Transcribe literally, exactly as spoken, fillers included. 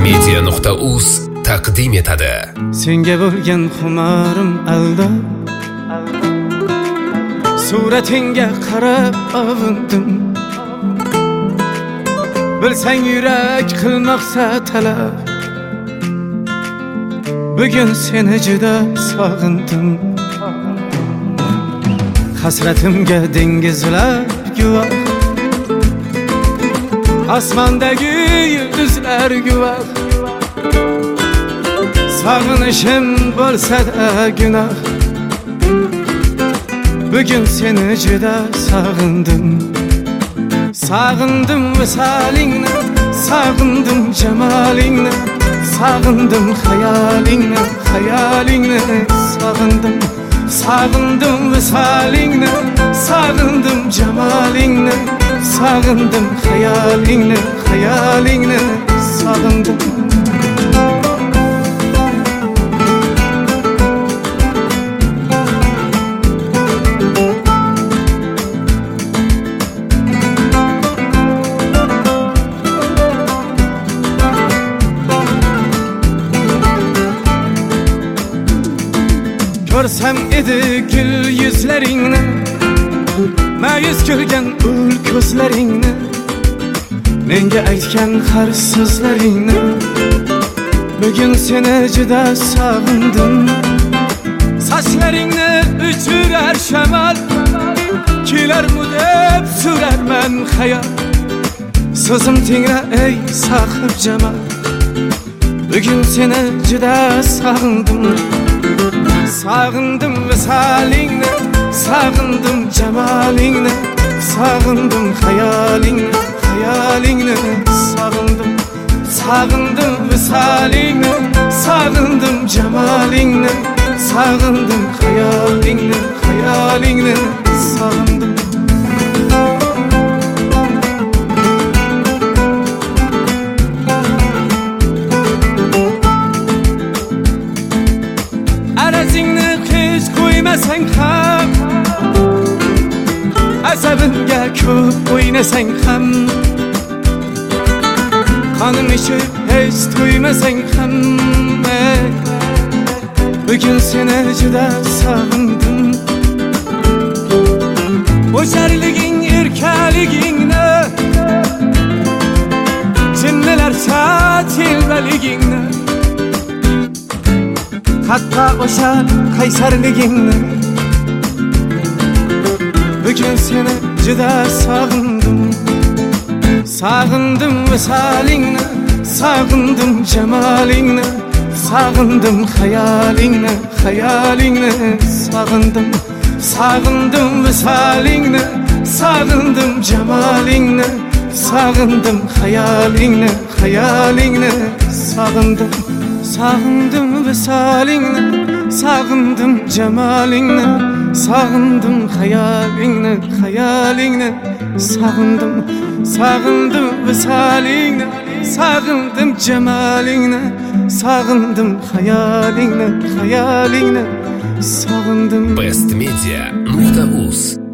bestmedia nuqta uz taqdim etadi. Senga bo'lgan xumarim alda, suratinga qarab avindim. Bilsang yurak qilmoqsa talab, bugun seni juda sog'indim. Hasratimga dengizlar guvoh, osmondagi yulduzlar guvoh. Sog'inishim bo'lsa-da gunoh, bugun seni juda sog'indim. Sog'indim visolingni, sog'indim jamolingni, sog'indim xayolingni, xayolingni sog'indim. Sog'indim visolingni, sog'indim jamolingni, sog'indim xayolingni, xayolingni sog'indim. Ko'rsam edi gul yuzlaringni, ma'yus ko'rgan ul ko'zlaringni, menga aytgan har so'zlaringni, bugun seni juda sog'indim. Sochlaringni uchurar shamol, kelarmu deb surarman xayol. So'zim tingra ey sohib jamol, bugun seni juda sog'indim. Sog'indim visolingni, sog'indim jamolingni, sog'indim xayolingni, xayolingni sog'indim. Sog'indim visolingni, sog'indim jamolingni, sog'indim xayolingni, xayolingni sog'indim. Arazingni hech qo'ymasang ham, asabimga ko'p o'ynasang ham, qonim ichib hech to'ymasang ham, bugun seni juda sog'indim. O'sharliging, erkaligingni, jinnilarcha telbaligingni, hatto o'sha qaysarligingni, bugun seni juda sog'indim. Sog'indim visolingni, sog'indim jamolingni, sog'indim xayolingni, xayolingni sog'indim. Sog'indim visolingni, sog'indim jamolingni, sog'indim xayolingni, xayolingni sog'indim. Sog'indim visolingni, sog'indim jamolingni, sog'indim xayolingni, xayolingni sog'indim. Sog'indim visolingni, sog'indim jamolingni, sog'indim xayolingni, xayolingni sog'indim. bestmedia nuqta uz